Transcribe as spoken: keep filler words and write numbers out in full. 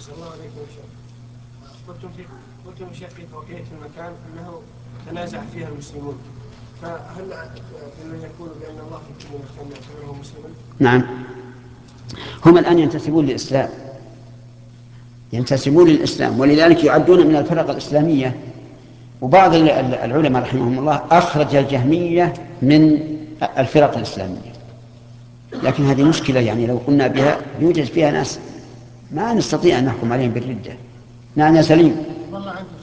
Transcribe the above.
الله عليكم يا شيخ. قلتم في قلتم شيخ في توقيت المكان انه تنازع فيها المسلمون، فهل بمن يقول بان الله في كل مكان يعتبره مسلما؟ نعم، هم الآن ينتسبون للإسلام، ينتسبون للإسلام ولذلك يعدون من الفرق الإسلامية. وبعض العلماء رحمهم الله أخرج الجهمية من الفرق الإسلامية، لكن هذه مشكلة، يعني لو قلنا بها يوجد فيها ناس ما نستطيع أن نحكم عليهم بالردة. نعم يا سليم. والله عندي